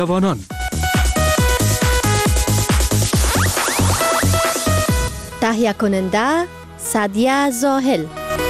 جوانان. تهیه کننده سعدیه زاهل.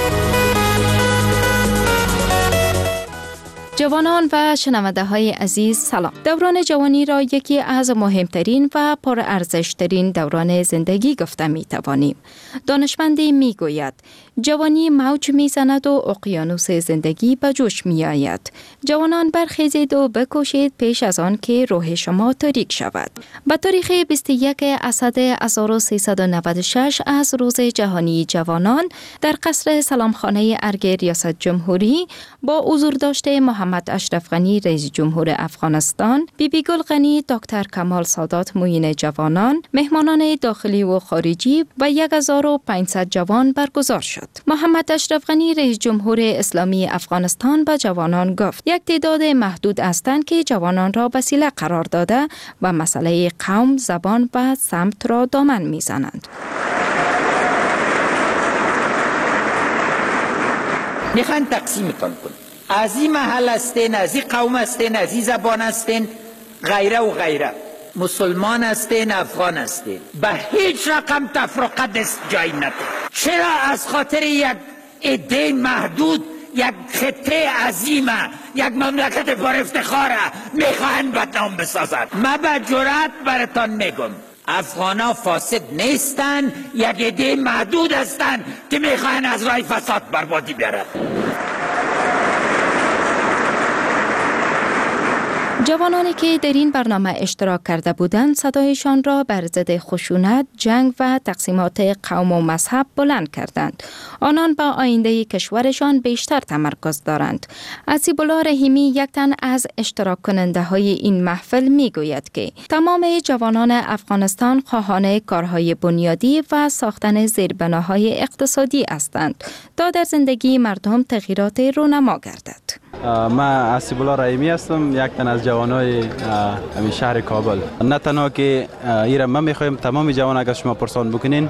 جوانان و شنونده های عزیز سلام. دوران جوانی را یکی از مهمترین و پرارزشترین دوران زندگی گفته می توانیم. دانشمندی می گوید جوانی موج می زند و اقیانوس زندگی به جوش می آید. جوانان برخیزید و بکوشید پیش از آن که روح شما تاریک شود. به تاریخ 21 اسد 1396 از روز جهانی جوانان در قصر سلامخانه ارگ ریاست جمهوری با حضور داشته محمد اشرف غنی رئیس جمهور افغانستان، بیبی گل غنی، دکتر کمال سادات معین جوانان، مهمانان داخلی و خارجی و 1500 جوان برگزار شد. محمد اشرف غنی رئیس جمهور اسلامی افغانستان به جوانان گفت یک تعداد محدود هستند که جوانان را وسیله قرار داده و مسئله قوم، زبان و سمت را دامن میزنند. میخوان تقسیمتان کن. از این محل هستین، از این قوم هستین، از این زبان هستین، غیره و غیره. مسلمان هستین، افغان هستین. به هیچ رقم تفرقه دست جای نده. چرا از خاطر یک عده محدود یک خطه عظیمه، یک مملکت پر افتخاره میخواهند بدنام بسازند؟ من به جرأت براتان میگم افغانا فاسد نیستن، یک عده محدود هستن که میخواهند از راه فساد بربادی بیارن. جوانانی که در این برنامه اشتراک کرده بودند صدایشان را بر ضد خشونت، جنگ و تقسیمات قوم و مذهب بلند کردند. آنان با آینده کشورشان بیشتر تمرکز دارند. عصیب الله رحیمی یک تن از اشتراک کننده های این محفل می گوید که تمام جوانان افغانستان خواهان کارهای بنیادی و ساختن زیربناهای اقتصادی هستند تا در زندگی مردم تغییرات رونما گردد. من عصیب الله رحیمی هستم، یک تن از جوانای همین شهر کابل. نه تنها که ایران ما میخوایم تمام جوان اگر شما پرسان بکنین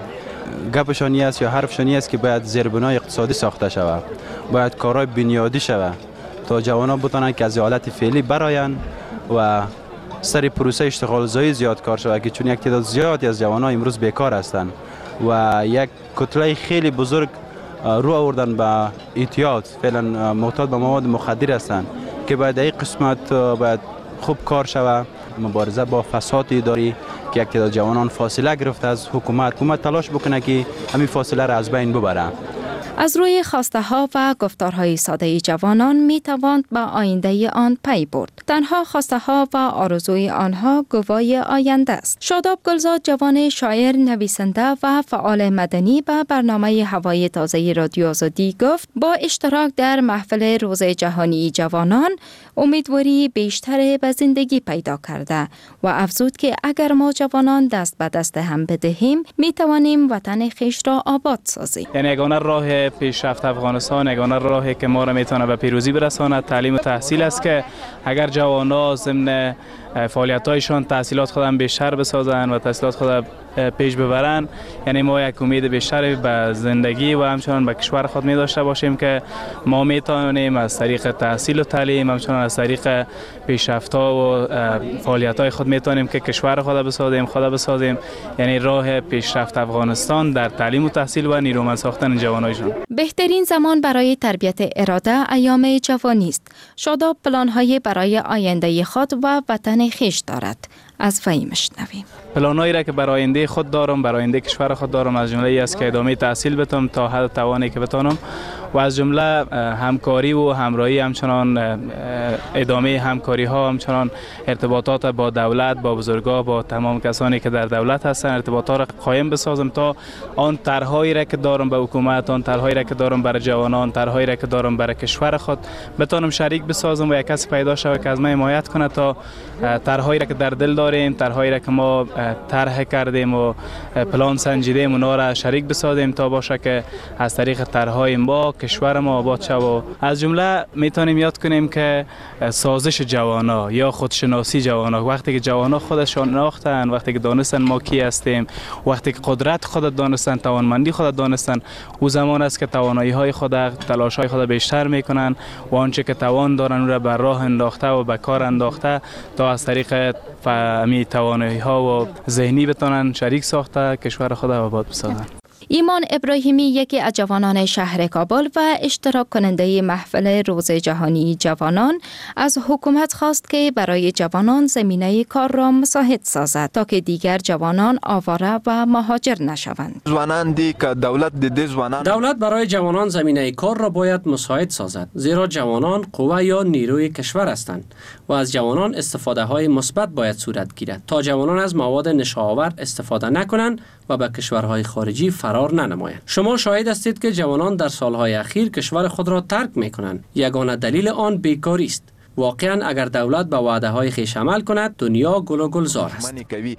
گپشانی است یا حرفشانی است که باید زیربنای اقتصادی ساخته شود، باید کارهای بنیادی شود تا جوانان بتونن که از حالت فعلی براین و سر پروسه اشتغال زایی زیاد کار شود، که چون یک تعداد زیادی از جوانان امروز بیکار هستند و یک کتله خیلی بزرگ رو آوردن به اعتیاد، فعلا معتاد به مواد مخدر هستند که باید این قسمت باید خوب کار شود. مبارزه با فساد اداری که یک تعداد جوانان فاصله گرفته از حکومت تلاش بکنه که همین فاصله را از بین ببره. از روی خواسته ها و گفتارهای ساده جوانان می تواند به آینده آن پی برد. تنها خواسته ها و آرزوی آنها گواه آینده است. شاداب گلزاد جوان شاعر، نویسنده و فعال مدنی به برنامه هوای تازه رادیو آزادی گفت با اشتراک در محفل روز جهانی جوانان امیدواری بیشتر به زندگی پیدا کرده و افزود که اگر ما جوانان دست به دست هم بدهیم می توانیم وطن خویش را آباد سازیم. یعنی یگانه راه پیشرفت افغانستان، یگانه راهی که ما را میتونه به پیروزی برساند تعلیم و تحصیل است که اگر جوانان ضمن فعالیت‌هایشان تحصیلات خودم بیشتر بسازن و تحصیلات خود پیش ببرن، یعنی ما یک امید بیشتر به زندگی و همچنان به کشور خود می داشته باشیم که ما میتونیم از طریق تحصیل و تعلیم، همچنان از طریق پیشرفت‌ها و فعالیت‌های خود میتونیم که کشور خود بسازیم. یعنی راه پیشرفت افغانستان در تعلیم و تحصیل و نیرومند ساختن جوانایشان. بهترین زمان برای تربیت اراده ایام جوانی است. شاداب پلان‌های برای آینده خود و وطن خویش دارد. از وی میشنویم. پلانایی را که برای آینده خود دارم، برای آینده کشور خود دارم، از جمله ای است که ادامه تحصیل بتونم تا حد توانی که بتونم و از جمله همکاری و همراهی، همچنان ادامه همکاری ها، همچنان ارتباطات با دولت، با بزرگا، با تمام کسانی که در دولت هستند ارتباطات را قائم بسازم تا آن طرحهایی را که دارم به حکومت، آن طرحهایی را که دارم برای جوانان، طرحهایی را که دارم برای کشور خود بتونم شریک بسازم و یک کس پیدا شود که از من حمایت کنه تا طرحهایی را که در دل دارم داریم، طرحهایی را که ما طرح کردیم و پلان سنجیدیم اونا را شریک بسازیم تا باشه که از طریق طرحهای ما کشور ما آباد شود. و از جمله میتونیم یاد کنیم که سازش جوانا یا خودشناسی جوانا، وقتی که جوانا خودشان شناختن، وقتی که دانستن ما کی هستیم، وقتی که قدرت خود دانستن، توانمندی خود دانستن، او زمان است که توانایی های خود، تلاش های خود بیشتر میکنن و آنچه که توان دارن اون را بر راه انداخته و به کار انداخته تا از طریق فهمی توانایی ها و ذهنی بتونن شریک ساخته کشور خود آباد بسازن. ایمان ابراهیمی یکی از جوانان شهر کابل و اشتراک کننده محفل روز جهانی جوانان از حکومت خواست که برای جوانان زمینه کار را مساعد سازد تا که دیگر جوانان آواره و مهاجر نشوند. دولت برای جوانان زمینه کار را باید مساعد سازد، زیرا جوانان قوه یا نیروی کشور هستند و از جوانان استفاده های مثبت باید صورت گیرد تا جوانان از مواد نشه‌آور استفاده نکنند و به کشورهای خارجی فرار ننمایند. شما شاهد هستید که جوانان در سالهای اخیر کشور خود را ترک می‌کنند. یگانه دلیل آن بیکاری است. واقعا اگر دولت به وعده های خویش عمل کند دنیا گل و گلزار است.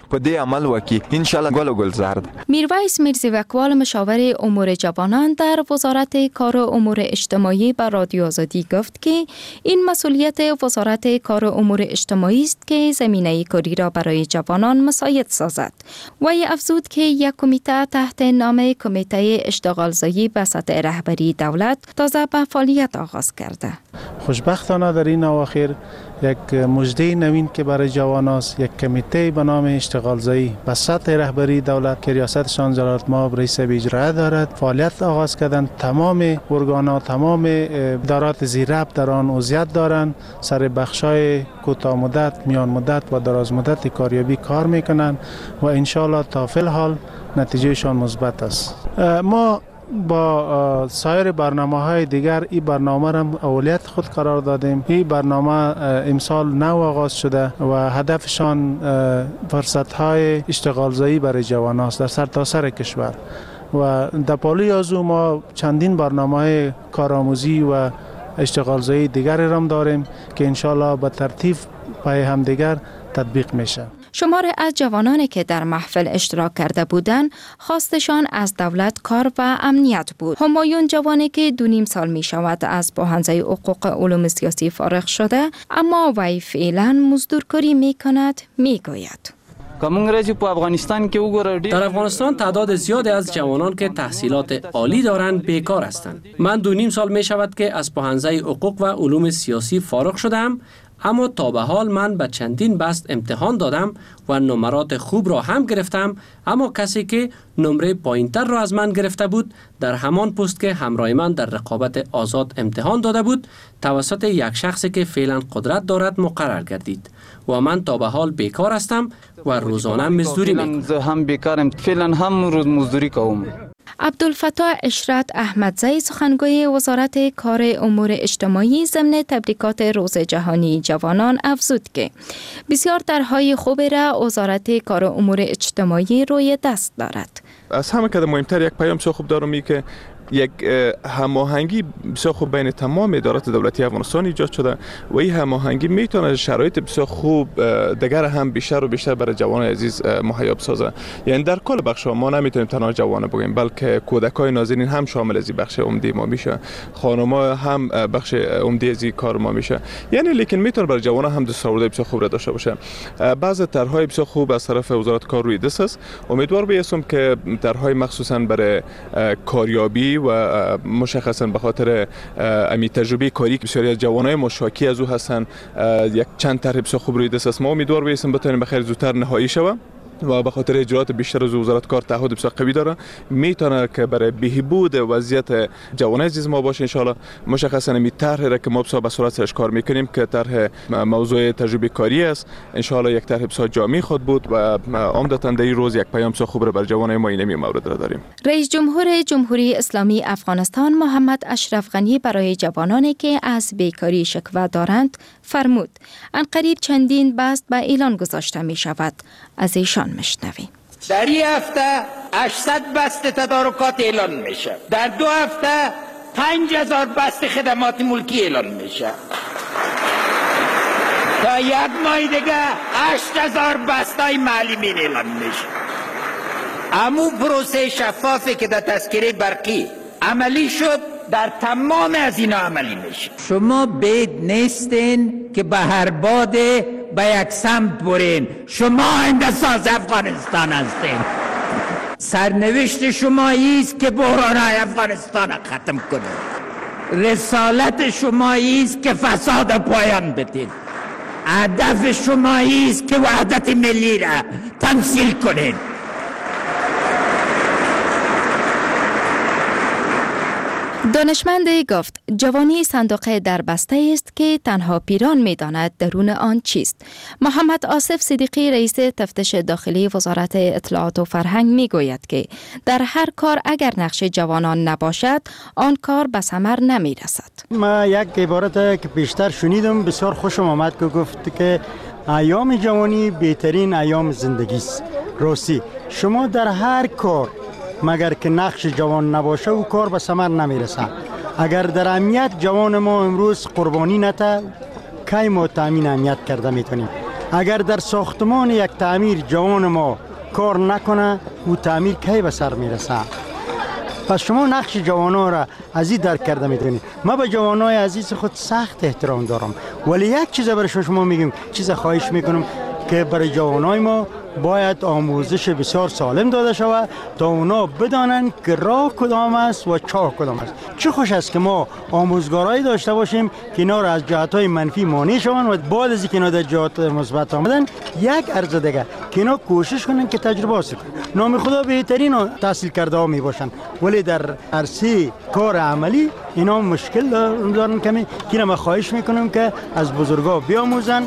میرویس میرزی وکوال مشاور امور جوانان در وزارت کار و امور اجتماعی به رادیو آزادی گفت که این مسئولیت وزارت کار و امور اجتماعی است که زمینه کاری را برای جوانان مساعد سازد. وی افزود که یک کمیته تحت نام کمیته اشتغالزایی به سطح رهبری دولت تازه به فعالیت آغاز کرده. خوشبختانه در این اواخر یک مژده نوین که برای جوان است، یک کمیته به نام اشتغالزایی به سطح رهبری دولت که ریاستشان جلالت مآب رئیس اجرایی دارد فعالیت آغاز کردند. تمام ارگان‌ها، تمام ادارات زیرربط در آن عضویت دارند، سر بخش‌های کوتاه مدت، میان مدت و دراز مدت کاریابی کار میکنند و ان شاء الله تا فی الحال نتیجهشان مثبت است. ما با سایر برنامه‌های دیگر این برنامه را اولویت خود قرار دادیم. این برنامه امسال نو آغاز شده و هدفشان فرصت‌های اشتغالزایی برای جوانان است در سرتاسر کشور و در پالوی از او ما چندین برنامه‌های کارآموزی و اشتغالزایی دیگر هم داریم که ان شاء الله به ترتیب پای هم دیگر تطبیق میشه. شمار از جوانانی که در محفل اشتراک کرده بودند خواستشان از دولت کار و امنیت بود. همایون جوانی که 2.5 سال می شود از پوهنځی حقوق علوم سیاسی فارغ شده اما وی فعلا مزدورکاری می کند می گوید. در افغانستان تعداد زیادی از جوانان که تحصیلات عالی دارند بیکار هستند. من 2.5 سال می شود که از پوهنځی حقوق و علوم سیاسی فارغ شدم، اما تا به حال من به چندین بست امتحان دادم و نمرات خوب را هم گرفتم، اما کسی که نمره پایینتر را از من گرفته بود در همان پست که همراه من در رقابت آزاد امتحان داده بود توسط یک شخصی که فعلا قدرت دارد مقرر گردید و من تا به حال بیکار هستم و روزانه مزدوری میکنم. هم بیکارم، فعلا هم روز مزدوری کوم. عبدالفتاح اشرت احمدزی سخنگوی وزارت کار امور اجتماعی ضمن تبریکات روز جهانی جوانان افزود که بسیار طرحهای خوبی را وزارت کار امور اجتماعی روی دست دارد. از همه که مهمتر یک پیام بسیار خوب دارم که یک هماهنگی بسیار خوب بین تمام ادارات دولتی افغانستان ایجاد شده و این هماهنگی میتونه شرایط بسیار خوب دیگر هم بیشتر و بیشتر برای جوانان عزیز مهیا بسازه. یعنی در کل بخش‌ها ما نمیتونیم تنها جوانان بگیم بلکه کودکای نازنین هم شامل از این بخش عمده ما میشه، خانم‌ها هم بخش عمده از این کار ما میشه. یعنی لیکن میتونه برای جوانان هم دستاوردهای بسیار خوب را داشته باشه. بعضی طرح‌های بسیار خوب از طرف وزارت کار روی دست است. امیدوار باشم که طرح‌های مخصوصا برای کاریابی و مشخصا به خاطر امی تجربه کاری که بسیاری از جوانای مشاکی از او هستن یک چند طرح بسیار خوب روی دست است. ما امیدوار باشیم بتونیم بخیر زودتر نهایی شود و به خاطر اجرات بیشتر از وزارت کار تعهد بسیار قوی داره، میتونه که برای بهبود وضعیت جوانای عزیز ما باشه. ان شاء الله مشخصا این طرح را که ما به صورت سرش کار میکنیم که طرح موضوع تجربه کاری است، ان شاء الله یک طرح بسیار جامع خود بود و عمدتاً در این روز یک پیام بسیار خوب را برای جوانای ما این مورد را داریم. رئیس جمهور جمهوری اسلامی افغانستان محمد اشرف غنی برای جوانانی که از بیکاری شکوه دارند فرمود عنقریب چندین بست به اعلان گذاشته می شود. از ایشان مشنویم. در این هفته 800 بست تدارکات اعلان میشه، در 2 هفته 5000 بست خدمات ملکی اعلان میشه. تا تا 1 ماه دیگه 8000 بستای معلمین اعلام میشه. امو پروسه شفافی که در تذکره برقی عملی شد در تمام از اینا عملی میشه. شما بید نیستین که به هر باده به یک سمت برین. شما آینده ساز افغانستان هستین. سرنوشت شما ایست که بحرانهای افغانستان را ختم کنید. رسالت شما ایست که فساد پایان بدید. هدف شما ایست که وحدت ملی را تمثیل کنید. دانشمند گفت جوانی صندوق در بسته است که تنها پیران می داند درون آن چیست. محمد آصف صدیقی رئیس تفتیش داخلی وزارت اطلاعات و فرهنگ می گوید که در هر کار اگر نقش جوانان نباشد آن کار به ثمر نمی رسد. ما یک عبارت که بیشتر شنیدم بسیار خوشم آمد که گفت که ایام جوانی بهترین ایام زندگی است. راستی شما در هر کار مگر که نقش جوان نباشه و کار به ثمر نمیرسه. اگر در امنیت جوان ما امروز قربانی نته کی ما تامین امنیت کرده میتونیم. اگر در ساختمان یک تعمیر جوان ما کار نکنه و تعمیر کی به سر میرسه. پس شما نقش جوانان را از این درک کرده میتونید. ما به جوانای عزیز خود سخت احترام دارم، ولی یک چیز برای شما میگم، چیز خواهش میکنم که برای جوانای ما باید آموزش بسیار سالم داده شود تا اونا بدانند که راه کدام است و چاه کدام است. چه خوش است که ما آموزگارایی داشته باشیم که اینا را از جهت‌های منفی مانع شوند و بعد از اینکه اینا در جهات مثبت آمدن یک عرض دیگه که اینا کوشش کنن که تجربه حاصل کنن. نام خدا بهترین تحصیل کرده ها می باشند، ولی در عرصه کار عملی اینا مشکل دارن کمی. که ما خواهش میکنم که از بزرگا بیاموزن.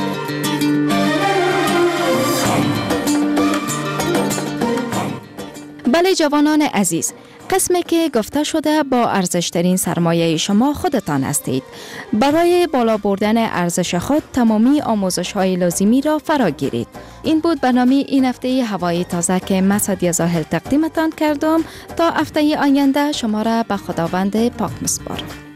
بله جوانان عزیز، قسمی که گفته شده با ارزشترین سرمایه شما خودتان هستید. برای بالا بردن ارزش خود تمامی آموزش های لازمی را فرا گیرید. این بود برنامه این هفته هوای تازه که من سعدیه زاهل تقدیمتان کردم. تا هفته آینده شما را به خداوند پاک می‌سپارم.